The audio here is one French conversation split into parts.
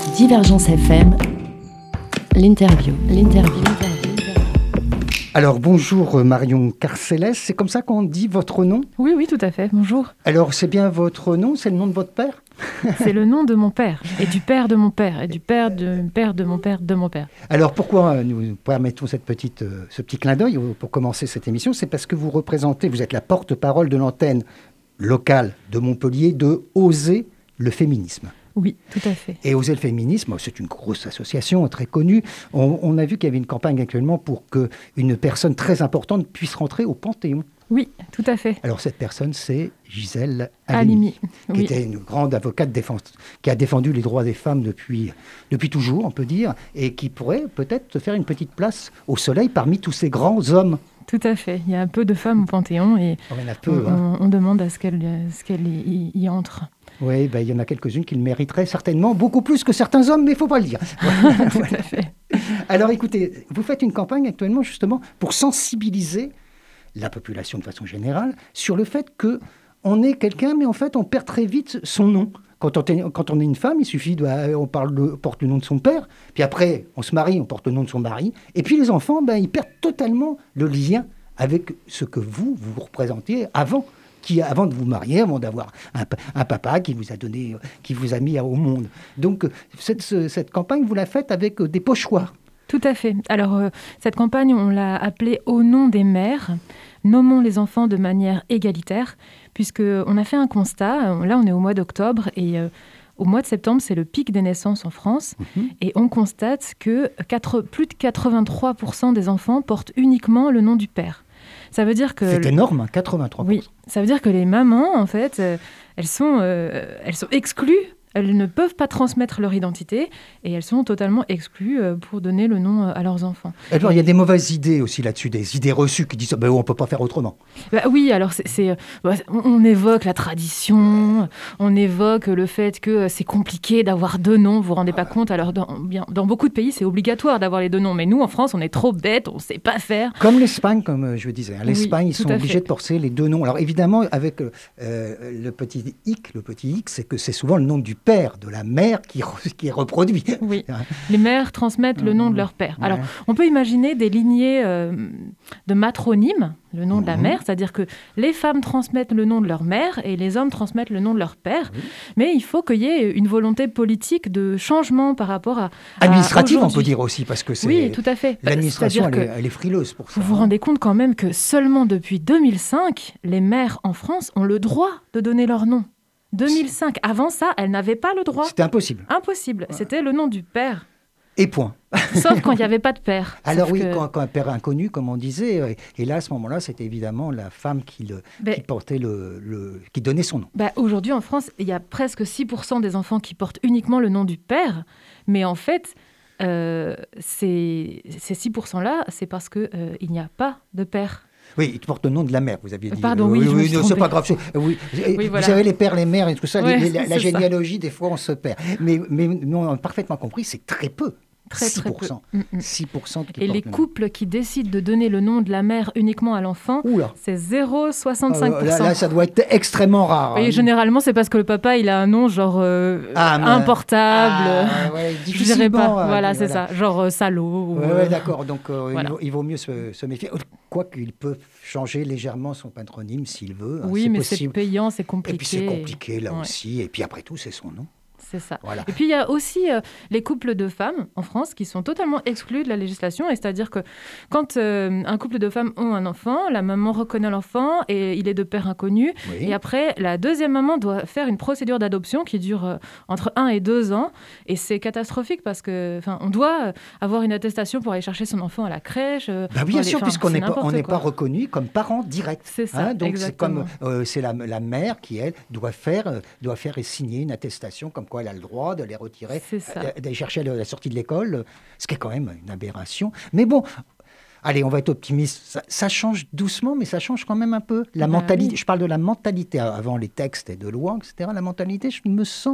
Divergence FM, l'interview. Alors bonjour Marion Carcélès, c'est comme ça qu'on dit votre nom ? Oui, tout à fait, bonjour. Alors c'est bien votre nom, c'est le nom de votre père ? C'est le nom de mon père, et du père de mon père, et du père de mon père de mon père. Alors pourquoi nous permettons ce petit clin d'œil pour commencer cette émission ? C'est parce que vous êtes la porte-parole de l'antenne locale de Montpellier de Oser le féminisme. Oui, tout à fait. Et Oser le féminisme, c'est une grosse association très connue. On a vu qu'il y avait une campagne actuellement pour qu'une personne très importante puisse rentrer au Panthéon. Oui, tout à fait. Alors cette personne, c'est Gisèle Halimi, qui était une grande avocate qui a défendu les droits des femmes depuis toujours, on peut dire, et qui pourrait peut-être faire une petite place au soleil parmi tous ces grands hommes. Tout à fait. Il y a un peu de femmes au Panthéon et on demande à ce qu'elle y entre. Oui, il y en a quelques-unes qui le mériteraient certainement beaucoup plus que certains hommes, mais il ne faut pas le dire. Tout à fait. Alors écoutez, vous faites une campagne actuellement justement pour sensibiliser la population de façon générale sur le fait qu'on est quelqu'un, mais en fait on perd très vite son nom. Quand on est une femme, il suffit on porte le nom de son père, puis après on se marie, on porte le nom de son mari, et puis les enfants, ils perdent totalement le lien avec ce que vous représentiez avant de vous marier, avant d'avoir un papa qui vous a mis au monde. Donc cette campagne, vous la faites avec des pochoirs. Tout à fait. Alors cette campagne, on l'a appelée Au nom des mères. Nommons les enfants de manière égalitaire, puisqu'on a fait un constat. Là, on est au mois d'octobre et au mois de septembre, c'est le pic des naissances en France. Et on constate que plus de 83% des enfants portent uniquement le nom du père. Ça veut dire que c'est énorme, 83%. Oui, ça veut dire que les mamans, en fait, elles sont exclues. Elles ne peuvent pas transmettre leur identité et elles sont totalement exclues pour donner le nom à leurs enfants. Alors, il y a des mauvaises idées aussi là-dessus, des idées reçues qui disent on ne peut pas faire autrement. Oui, alors on évoque la tradition, on évoque le fait que c'est compliqué d'avoir deux noms, vous vous rendez pas compte. Alors, dans beaucoup de pays, c'est obligatoire d'avoir les deux noms, mais nous, en France, on est trop bêtes, on ne sait pas faire. Comme l'Espagne, comme je disais. L'Espagne, oui, ils sont obligés de porter les deux noms. Alors, évidemment, avec le petit hic, c'est que c'est souvent le nom du père, de la mère qui est reproduit. Oui, les mères transmettent le nom de leur père. Alors, on peut imaginer des lignées de matronymes, le nom de la mère, c'est-à-dire que les femmes transmettent le nom de leur mère et les hommes transmettent le nom de leur père. Mais il faut qu'il y ait une volonté politique de changement par rapport à administrative, on peut dire aussi, parce que c'est... Oui, tout à fait. L'administration, elle est frileuse pour ça. Vous vous rendez compte quand même que seulement depuis 2005, les mères en France ont le droit de donner leur nom. 2005. Avant ça, elles n'avaient pas le droit. C'était impossible. Impossible. Ouais. C'était le nom du père. Et point. Sauf quand il n'y avait pas de père. Alors quand un père inconnu, comme on disait, et là, à ce moment-là, c'était évidemment la femme qui portait qui donnait son nom. Aujourd'hui, en France, il y a presque 6% des enfants qui portent uniquement le nom du père. Mais en fait, ces 6%-là, c'est parce qu'il n'y a pas de père. Oui, il porte le nom de la mère, vous aviez dit. Pardon, oui, non, c'est pas grave. Oui, voilà. Vous savez, les pères, les mères et tout ça, la généalogie, ça. Des fois, on se perd. Mais nous, on a parfaitement compris, c'est très peu. Très 6%. Peu. 6% qui et les couples qui décident de donner le nom de la mère uniquement à l'enfant, c'est 0,65%. Là, ça doit être extrêmement rare. Et généralement, c'est parce que le papa, il a un nom genre importable. Je dirais pas. Voilà, c'est ça. Genre salaud. Oui, d'accord. Donc, il vaut mieux se méfier. Quoique, il peut changer légèrement son patronyme s'il veut. Oui, mais possible. C'est payant, c'est compliqué. Et puis, c'est compliqué, là aussi. Et puis, après tout, c'est son nom. C'est ça. Voilà. Et puis, il y a aussi les couples de femmes en France qui sont totalement exclus de la législation. Et c'est-à-dire que quand un couple de femmes ont un enfant, la maman reconnaît l'enfant et il est de père inconnu. Oui. Et après, la deuxième maman doit faire une procédure d'adoption qui dure entre 1 et 2 ans. Et c'est catastrophique parce qu'on doit avoir une attestation pour aller chercher son enfant à la crèche. Bien sûr, puisqu'on n'est pas reconnu comme parent direct. C'est ça, donc exactement. C'est comme la mère qui, elle, doit faire et signer une attestation comme quoi elle a le droit de les retirer, d'aller chercher à la sortie de l'école, ce qui est quand même une aberration. Mais bon, allez, on va être optimiste. Ça change doucement, mais ça change quand même un peu. La mentalité, oui. Je parle de la mentalité avant les textes et de lois, etc. La mentalité, me semble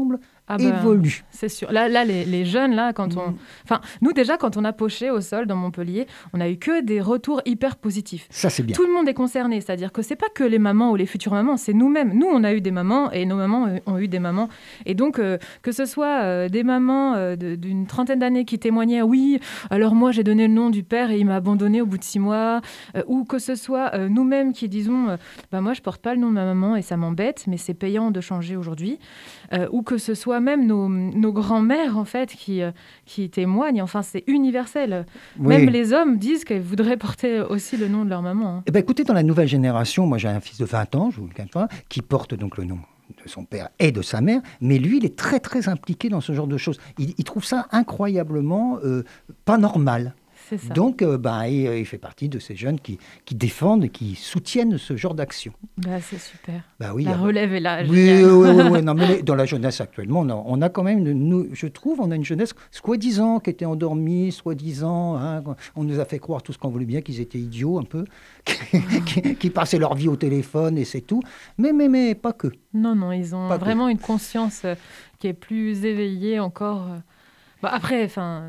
évolue. C'est sûr. Là les jeunes, là, nous, déjà, quand on a poché au sol dans Montpellier, on a eu que des retours hyper positifs. Ça, c'est bien. Tout le monde est concerné. C'est-à-dire que c'est pas que les mamans ou les futures mamans, c'est nous-mêmes. Nous, on a eu des mamans et nos mamans ont eu des mamans. Et donc, que ce soit des mamans d'une trentaine d'années qui témoignaient « Oui, alors moi, j'ai donné le nom du père et il m'a abandonné au bout de 6 mois. » Ou que ce soit nous-mêmes qui disons moi, je porte pas le nom de ma maman et ça m'embête, mais c'est payant de changer aujourd'hui. » Ou que ce soit même nos grands-mères, en fait, qui témoignent. Enfin, c'est universel. Oui. Même les hommes disent qu'elles voudraient porter aussi le nom de leur maman. Hein. Eh ben, écoutez, dans la nouvelle génération, moi j'ai un fils de 20 ans, je vous le cache pas, qui porte donc le nom de son père et de sa mère, mais lui, il est très, très impliqué dans ce genre de choses. Il trouve ça incroyablement pas normal. C'est ça. Donc, il fait partie de ces jeunes qui défendent et qui soutiennent ce genre d'action. C'est super. Oui, la relève est là. Oui. Non, mais dans la jeunesse actuellement, on a quand même, je trouve, on a une jeunesse soi-disant qui était endormie, soi-disant, on nous a fait croire tout ce qu'on voulait bien, qu'ils étaient idiots un peu, qui passaient leur vie au téléphone et c'est tout. Mais pas que. Non, ils ont vraiment une conscience qui est plus éveillée encore. Après,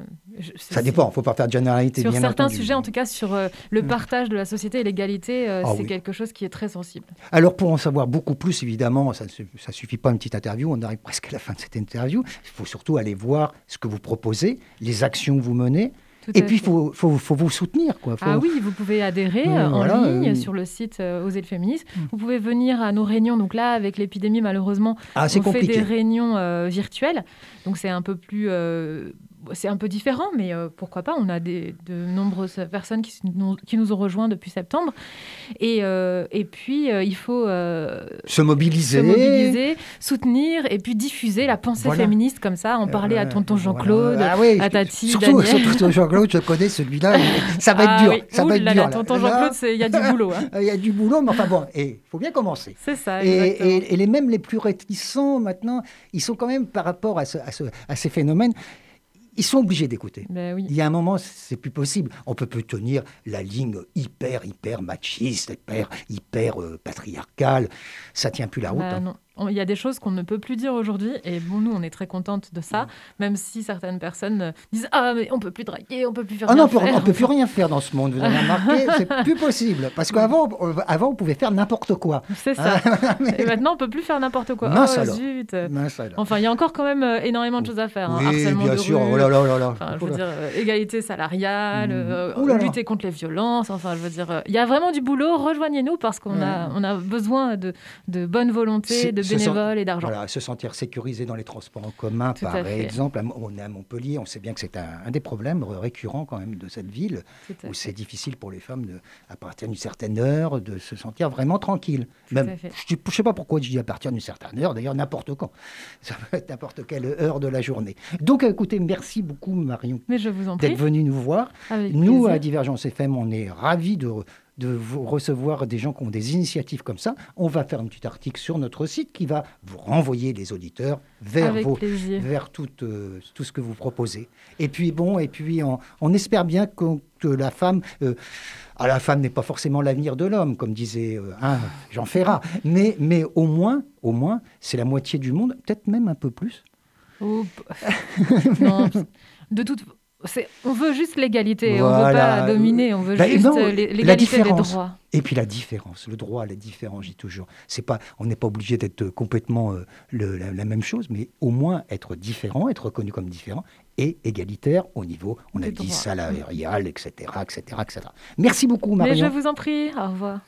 ça dépend, il ne faut pas faire de généralité. Sur bien certains entendu. sujets, en tout cas sur le partage de la société et l'égalité, c'est oui. quelque chose qui est très sensible. Alors pour en savoir beaucoup plus, évidemment, ça ne suffit pas une petite interview, on arrive presque à la fin de cette interview. Il faut surtout aller voir ce que vous proposez, les actions que vous menez. Et puis, il faut vous soutenir. Oui, vous pouvez adhérer en ligne sur le site Oser le féminisme. Vous pouvez venir à nos réunions. Donc là, avec l'épidémie, malheureusement, on fait des réunions virtuelles. Donc c'est un peu plus... c'est un peu différent, mais pourquoi pas. On a de nombreuses personnes qui nous ont rejoints depuis septembre. Et puis, il faut se mobiliser, soutenir et puis diffuser la pensée féministe comme ça, en parler à tonton Jean-Claude, à Tati, surtout, Daniel. Surtout tonton Jean-Claude, je connais celui-là. Ça va être dur. Oui. Ça va être dur. Tonton Jean-Claude, il y a du boulot. Il y a du boulot, mais enfin bon, il faut bien commencer. C'est ça, et même les plus réticents, maintenant, ils sont quand même, par rapport à ces phénomènes, ils sont obligés d'écouter. Oui. Il y a un moment, c'est plus possible. On peut plus tenir la ligne hyper machiste, hyper patriarcale. Ça tient plus la route. Non. Il y a des choses qu'on ne peut plus dire aujourd'hui. Et nous, on est très contente de ça. Même si certaines personnes disent « Ah, mais on peut plus draguer, on peut plus faire rien faire. » On peut plus rien faire dans ce monde. Vous avez remarqué, c'est plus possible. Parce qu'avant, on pouvait faire n'importe quoi. C'est ça. Et maintenant, on peut plus faire n'importe quoi. Zut. Enfin, il y a encore quand même énormément de choses à faire. Oui, harcèlement bien de sûr. rue. Oh là. Enfin, je veux dire, égalité salariale, lutter contre les violences. Enfin, je veux dire, il y a vraiment du boulot. Rejoignez-nous parce qu'on a besoin de bonne volonté, de bénévoles et d'argent. Voilà, se sentir sécurisé dans les transports en commun, par exemple. On est à Montpellier, on sait bien que c'est un des problèmes récurrents quand même de cette ville, où c'est difficile pour les femmes, à partir d'une certaine heure, de se sentir vraiment tranquille. Même, je ne sais pas pourquoi je dis à partir d'une certaine heure, d'ailleurs n'importe quand. Ça peut être n'importe quelle heure de la journée. Donc écoutez, merci beaucoup Marion d'être venue nous voir. Nous, à Divergence FM, on est ravis de vous recevoir des gens qui ont des initiatives comme ça. On va faire un petit article sur notre site qui va vous renvoyer les auditeurs vers tout ce que vous proposez. Et puis on espère bien que la femme... la femme n'est pas forcément l'avenir de l'homme, comme disait Jean Ferrat, mais au moins, c'est la moitié du monde, peut-être même un peu plus. Non, on veut juste l'égalité, on ne veut pas dominer, on veut juste l'égalité des droits. Et puis la différence, le droit à la différence, je dis toujours. On n'est pas obligé d'être complètement la même chose, mais au moins être différent, être reconnu comme différent et égalitaire au niveau, on a dit, salarial, etc. Merci beaucoup Marion. Mais je vous en prie, au revoir.